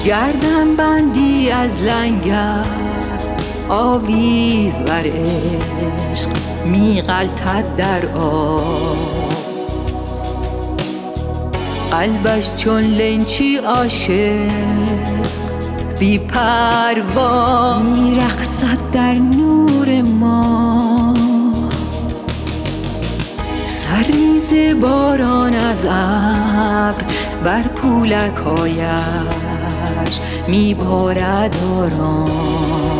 گردن بندی از لنگر آویز بر عشق میغلطد در آب، قلبش چون لنچی عاشق بی پروا میرقصد در نور ما. سرریز باران از ابر بر پولک‌هایش میبارد آرام،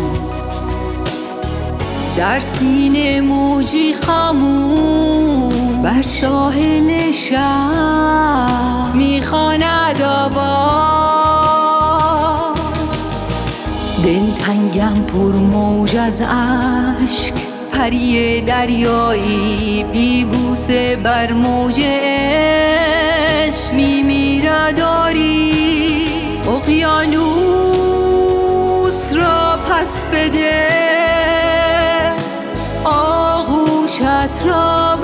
در سینه موجی خاموش بر ساحل شب میخواند آواز. دلتنگم پر موج از اشک، پری دریایی بی بوسه بر موج عشق میمیرد. داری اقیانوس را پس بده، آغوشت را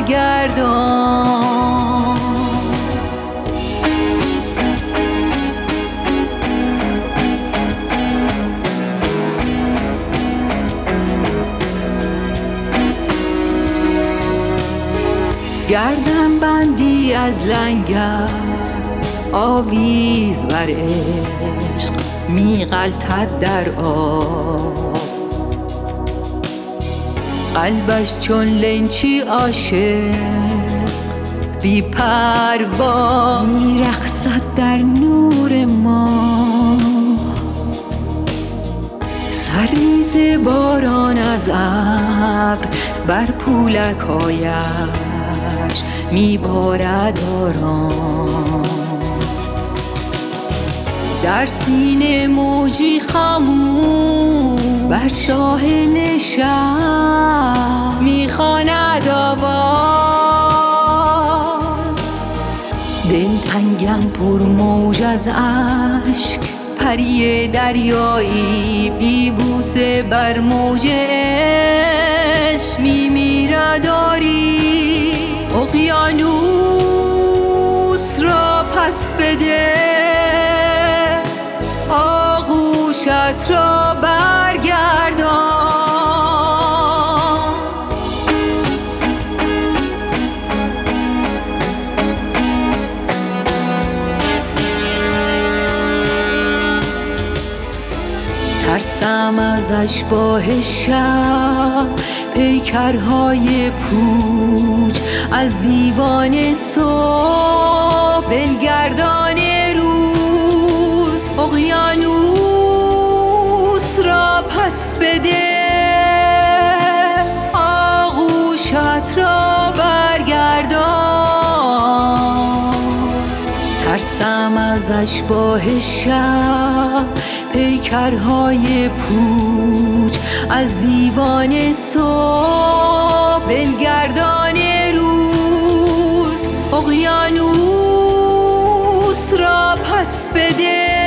برگردان. گردن بندی از لنگر آویز بر عشق میغلطد در آب، قلبش چون لنچی عاشق بی پروا میرقصد در نور ما. سرریز باران از ابر بر پولک‌هایش میبارد آرام، در سینه موجی خاموش بر ساحل شب میخواند آواز. دلتنگم پر موج از اشک، پری دریایی بی بوسه بر موج عشق میمیرد. داری اقیانوس را پس بده، آغوشت را برگردان. ترسم از اشباح شب، پیکرهای پوچ از دیوان صبح، بلگردان روز اقیانوس را پس بده، آغوشت را برگردان. ترسم از اشباح شب، پیکرهای پوچ از دیوان صبح، بلگردان روز اقیانوس را پس بده،